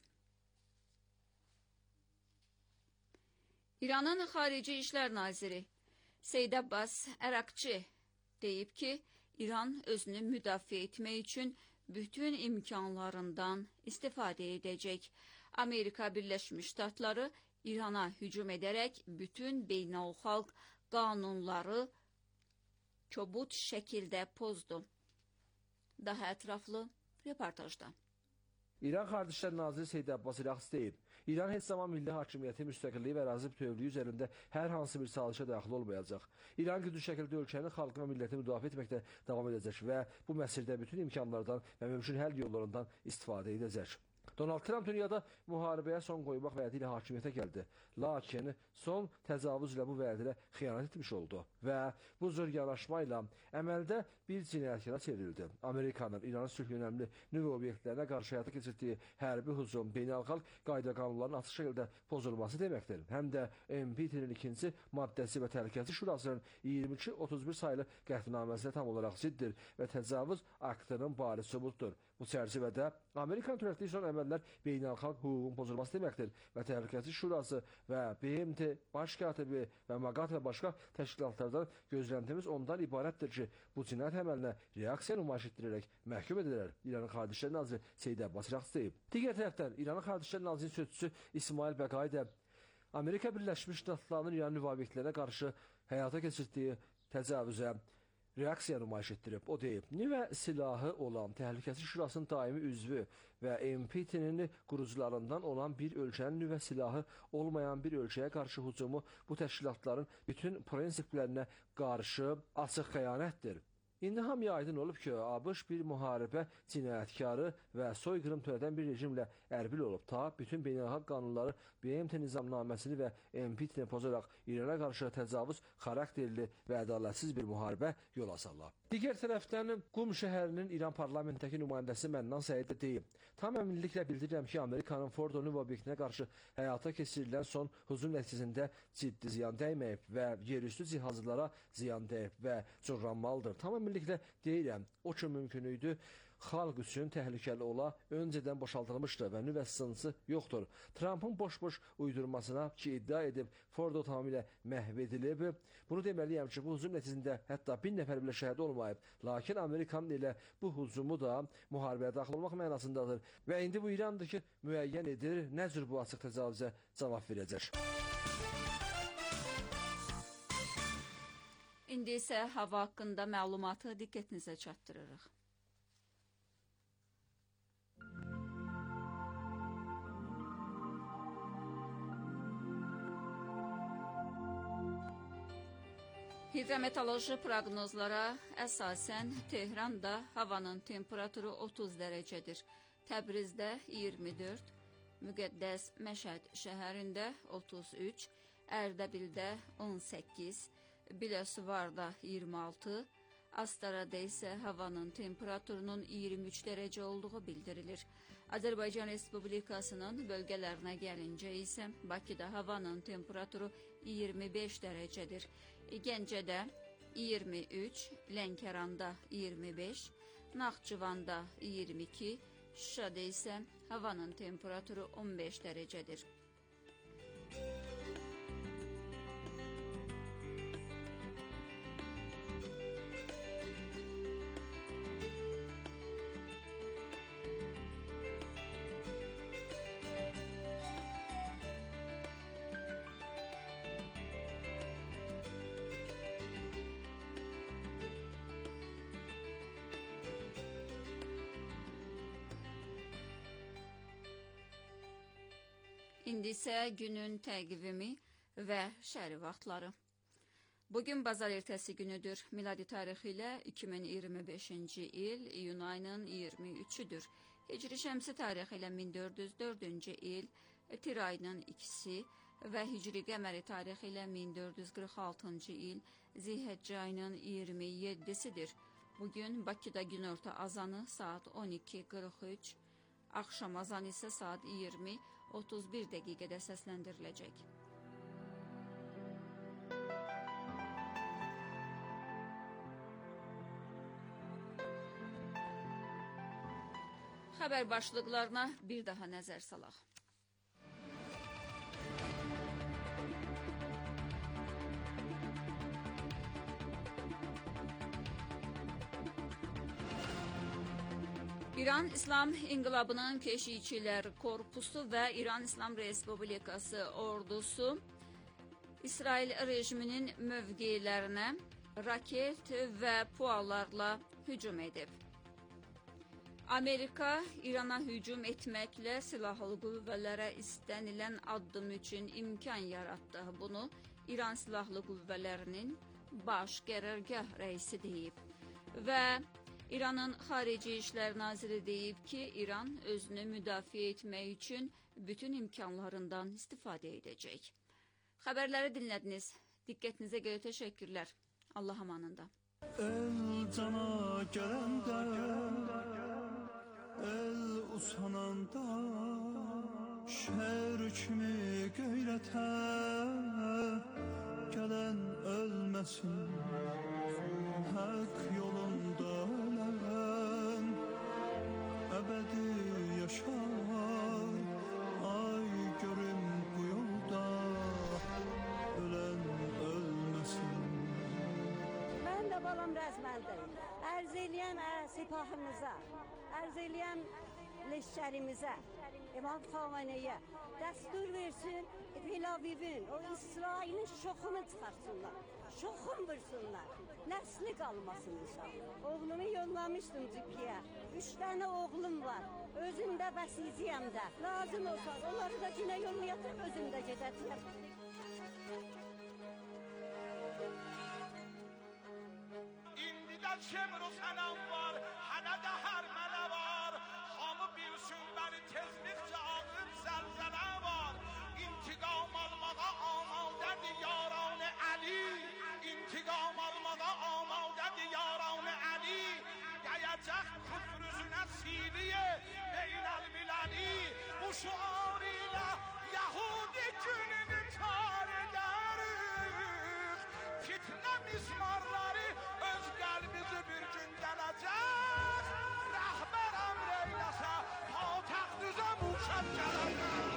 İranın Xarici İşlər Naziri Seyid Abbas Əraqçı deyib ki, İran özünü müdafiə etmək üçün bütün imkanlarından istifadə edəcək. Amerika Birləşmiş Ştatları İrana hücum edərək bütün beynəlxalq qanunları kobud şəkildə pozdu. Daha ətraflı reportajda. İran Xarici İşlər Naziri Seyid Abbas Əraqçı deyib, İran heç zaman milli hakimiyyəti, müstəqilliyi və ərazi bütövlüyü üzərində hər hansı bir sazişə daxil olmayacaq. İran güclü şəkildə ölkənin xalqı və millətini müdafiə etməkdə davam edəcək və bu məsələdə bütün imkanlardan və mümkün həll yollarından istifadə edəcək. Donald Trump dünyada müharibəyə son qoymaq vədi ilə hakimiyyətə gəldi. Lakin son təcavüz ilə bu vədilə xiyanət etmiş oldu və bu zor yanaşma ilə əməldə bir cinayətkara çevrildi. Amerikanın İranın sülh yönəmli nüvə obyektlərinə qarşı həyata keçirdiyi hərbi hücum beynəlxalq qayda qanunların açıq şəkildə pozulması deməkdir. Həm də M P T-nin ikinci maddəsi və Təhlükəsizlik Şurasının iyirmi iki otuz bir sayılı qətnaməsinə tam olaraq ziddir və təcavüz aktının bariz sübutdur. Bu çərçivədə Amerikan törətdiyi son əməllər beynəlxalq hüququn pozulması deməkdir və Təhlükəsizlik Şurası və B M T baş katibi və MAGAT və başqa təşkilatlardan gözləntimiz ondan ibarətdir ki, bu cinayət əməlinə reaksiya nümayiş etdirərək məhkum edilər. İranın Xarici İşlər Naziri Seyid Abbas Əraqçı deyib. Digər tərəfdən İranın Xarici İşlər Nazirinin sözçüsü İsmail Bəqai də Amerika Birləşmiş Ştatlarının İran nüvə obyektlərinə qarşı həyata keçirdiyi təcavüzə reaksiya nümayiş etdirib. O deyib, nüvə silahı olan Təhlükəsizlik Şurasının daimi üzvü və M P T-nin qurucularından olan bir ölkənin nüvə silahı olmayan bir ölkəyə qarşı hücumu bu təşkilatların bütün prinsiplərinə qarşı açıq xəyanətdir. İndi hamıya aydın olub ki, ABŞ bir müharibə cinayətkarı və soyqırım törədən bir rejimlə ərbil olub. Ta bütün beynəlxalq qanunları B M T nizamnaməsini və M P T-ni pozaraq İrana qarşı təcavüz xarakterli və ədalətsiz bir müharibə yola salıb. Digər tərəfdən Qum şəhərinin İran parlamentdəki nümayəndəsi Mənnan Səid də deyib. Tam əminliklə bildirirəm ki, Amerikanın Fordo nüvə obyektinə qarşı həyata keçirilən son hücum nəticəsində ciddi ziyan dəyməyib və yerüstü cihazlara ziyan dəyib və cırranmalıdır. Tam əminliklə deyirəm, o ki mümkün idi, xalq üçün təhlükəli ola öncədən boşaltılmışdır və nüvə sınısı yoxdur. Trumpın boş-boş uydurmasına ki iddia edib Fordo tamamilə məhv edilib. Bunu deməliyəm ki, bu hücum nəticəsində hətta bir nəfər belə şəhid olmayıb. Lakin Amerikanın elə bu hücumu da müharibəyə daxil olmaq mənasındadır və indi bu İrandır ki, müəyyən edir nə cür bu açıq təcavüzə cavab verəcək. İndi isə hava haqqında məlumatı diqqətinizə çatdırırıq. Hidrometeoroloji proqnozlara əsasən Tehranda havanın temperaturu otuz dərəcədir. Təbrizdə iyirmi dörd, Müqəddəs Məşəd şəhərində otuz üç, Ərdəbildə on səkkiz, Biləsuvarda iyirmi altı, Astarada isə havanın temperaturunun iyirmi üç dərəcə olduğu bildirilir. Azərbaycan Respublikasının bölgələrinə gəlincə isə Bakıda havanın temperaturu iyirmi beş dərəcədir. Gəncədə iyirmi üç, Lənkəranda iyirmi beş, Naxçıvanda iyirmi iki, Şuşada isə havanın temperaturu on beş dərəcədir. İndi isə günün təqvimi və şəhəri vaxtları. Bugün bazar ertəsi günüdür. Miladi tarixi ilə iki min iyirmi beşinci il iyun ayının iyirmi üçüdür. Hicri şəmsi tarixi ilə min dörd yüz dördüncü il tir ayının ikisi və hicri qəməri tarixi ilə min dörd yüz qırx altıncı il Zilhəccə ayının iyirmi yeddisidir. Bugün Bakıda günorta azanı saat on iki qırx üç, axşam azanı isə saat iyirmi otuz bir dəqiqədə səsləndiriləcək. Xəbər başlıqlarına bir daha nəzər salaq. İran İslam İnqilabının Keşikçilər Korpusu və İran İslam Respublikası ordusu İsrail rejiminin mövqelərinə raket və puallarla hücum edib. Amerika İrana hücum etməklə silahlı qüvvələrə istənilən addım üçün imkan yaratdı. Bunu İran Silahlı Qüvvələrinin baş qərargah rəisi deyib. Və İranın Xarici İşlər Naziri deyib ki, İran özünü müdafiə etmək üçün bütün imkanlarından istifadə edəcək. Xəbərləri dinlədiniz. Diqqətinizə görə təşəkkürlər. Allah amanında. El cana gələndə, el usananda, şər kimi qeyrətə gələn ölməsin, haqq yolunda ölən əbədi yaşar. Ay görüm bu yolda ölən ölməsin. Mən də balam rəzməndəyim. Ərz eləyəm sipahımıza, ərz eləyəm leşkərimizə, İmam Xameneyə dəstur versin, Tel Avivin, o İsrailin şoxunu çıxarsınlar, şoxun vursunlar, nəsli qalmasın inşallah. Oğlumu yollamışdım Cükiyə, üç dənə oğlum var, özüm də bəsiziyəm də, lazım olsa onları da yine yollayatıb, özüm də gedəcəyəm. İndi də şemr o sənəm var, hələ də hər mənə var, hamı bilsin bəni tezlikcə ağır zəlzələ var. İntiqam almağa amadədir yaran-ı Əli, İntiqam almağa amadədir yaran-ı Əli, dəyəcək küfr üzünə siliyə beynəl-miləli, bu şuar ilə Yahudi gününü tar edərik, fitnə mismarları öz qəlbimizi bir gün gələcək, rəhbər əmr eyləsə, patəxt üzə muşəb gələcək.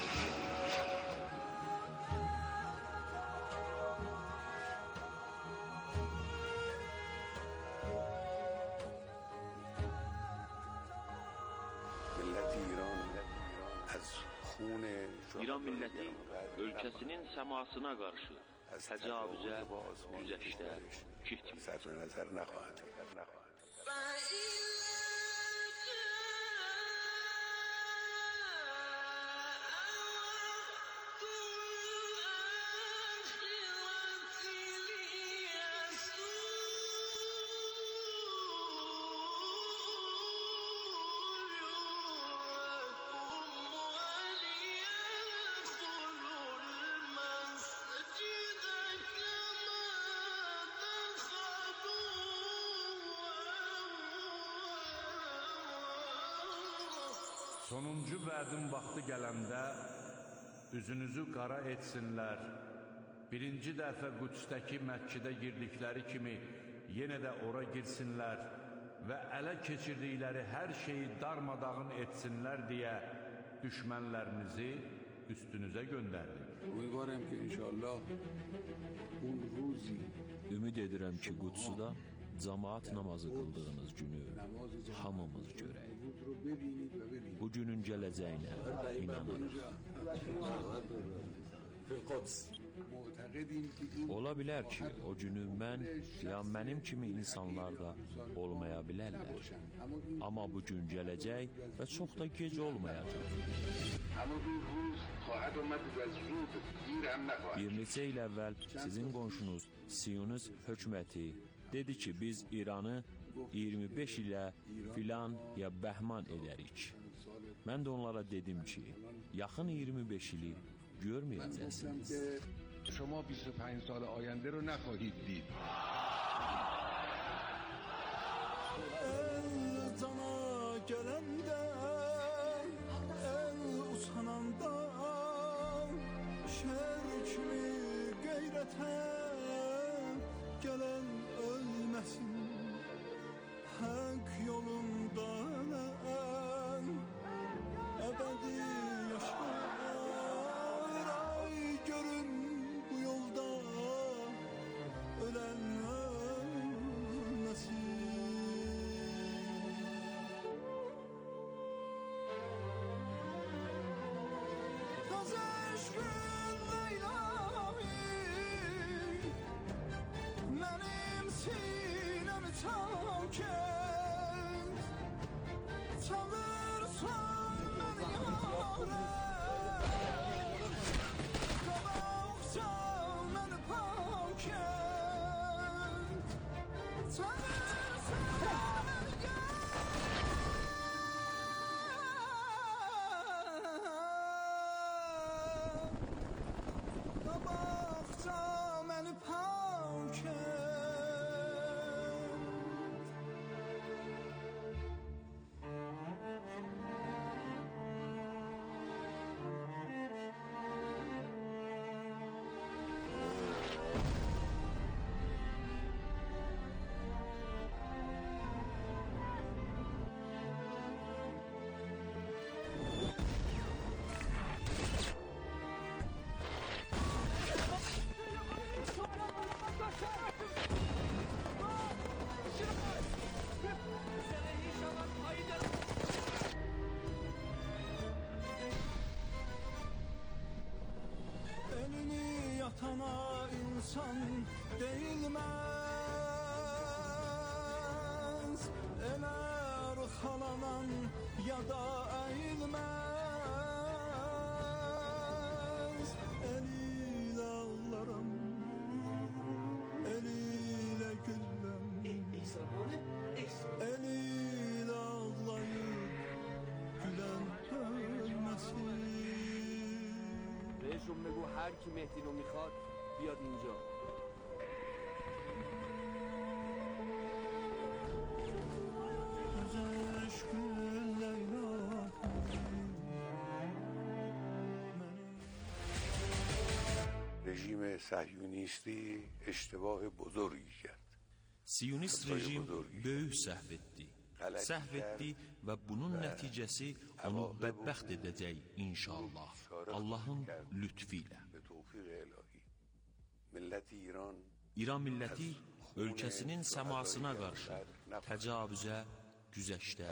İran milləti ölkəsinin səmasına qarşı təcavüzə, güzəşdə getmir. Sonuncu vədin vaxtı gələndə üzünüzü qara etsinlər. Birinci dəfə Qüdsdəki məscidə girdikləri kimi yenə də ora girsinlər və ələ keçirdikləri hər şeyi darmadağın etsinlər deyə düşmənlərinizi üstünüzə göndərdik. امیدوارم که انشاءالله اون روزی Ümid edirəm ki, Qudsuda cemaat namazı qıldığınız günü hamımız görək. Bu günün gələcəyinə inanırıq. Ola bilər ki, o günü mən ya mənim kimi insanlar da olmaya bilərlər. Amma bu gün gələcək və çox da gec olmayacaq. Bir neçə il əvvəl sizin qonşunuz Siyonist hökuməti dedi ki, biz İranı iyirmi beş ilə filan ya bəhman edərik. Mən də onlara dedim ki, yaxın iyirmi beş ili görməyəcəksiniz. شما بیست و پنج سال آینده رو نخواهید دید. El cana gələndə, el usananda, şər kimi qeyrətə gələn ölməsin. Haqq yolunda ölən, əbədi yaşar. Ay görün bu yolda ölən ölməsin. Taze eşkin Leyla'yı benim sinemi tak et. Çağırsan beni yâre. Kabaksan beni pak et. Çağırsan beni Qabaqca məni pak et. Elini yatana insan değilmez. Eler halanan ya da eğilmez. Eliyle ağlarım, eliyle güllem. Eliyle ağlayıp gülen ölmesin. بهشون بگو هر کی مهدی رو میخواد بیاد اینجا. رژیم صهیونیستی اشتباه بزرگی کرد. Siyonist rejim böyük səhv etdi. Səhv etdi və bunun nəticəsi onu bədbəxt edəcək inşallah. Allahın lütfi ilə. İran milləti ölkəsinin səmasına qarşı təcavüzə, güzəştə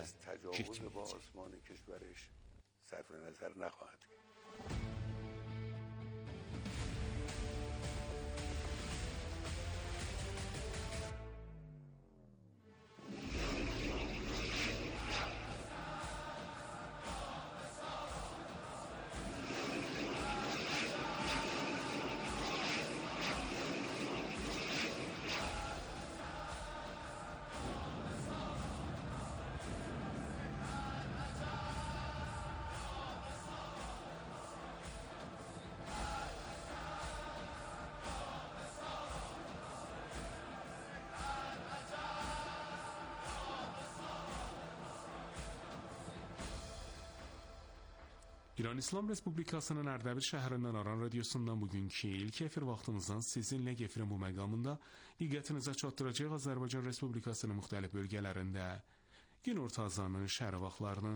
getməyəcək. İran İslam Respublikasının Ərdəbil şəhərindən Aran radiosundan bugünkü ilk efir vaxtımızdan sizinlə Gefirin bu məqamında diqqətinizə çatdıracaq Azərbaycan Respublikasının müxtəlif bölgələrində günorta azanın şəhər vaxtlarını.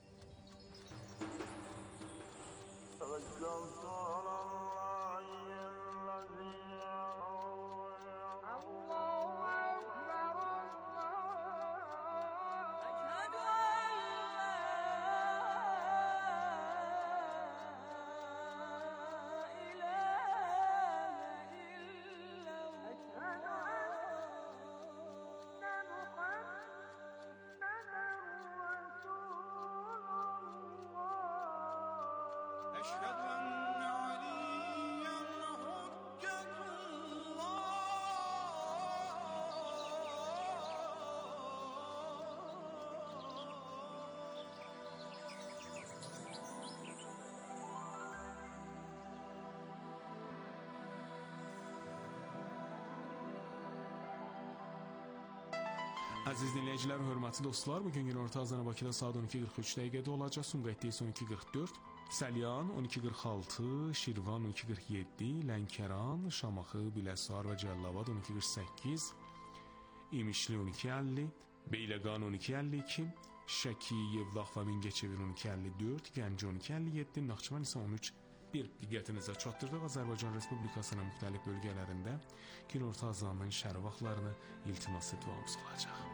Əziz dinləyicilər, hörmətli dostlar, bugün günorta azanı Bakıda saat on iki qırx üç dəqiqədə olacaq. Sumqayıtda on iki qırx dörd, Səlyan on iki qırx altı, Şirvan on iki qırx yeddi, Lənkəran, Şamaxı, Biləsuvar və Cəlilabad on iki qırx səkkiz, İmişli on iki əlli, Beyləqan on iki əlli iki, Şəki, Yevlax və Mingəçevir on iki əlli dörd, Gəncə on iki əlli yeddi, Naxçıvan isə on üç bir. Diqqətinizə çatdırdıq. Azərbaycan Respublikasının müxtəlif bölgələrində günorta azanının şəhər vaxtlarını iltimas etmemiz olacaq.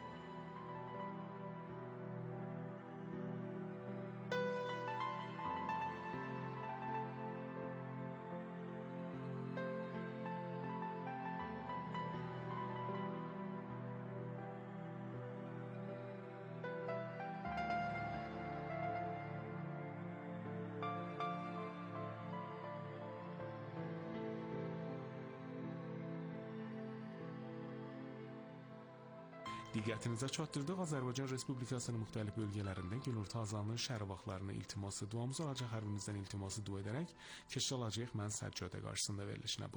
Diqqətinizə çatdırdıq. Azərbaycan Respublikasının müxtəlif bölgələrində günorta azanının şəhər vaxtlarını iltiması duamız olacaq. Hər birinizdən iltiması dua edərək keçid alacağıq mən Səccadə qarşısında verilişinə.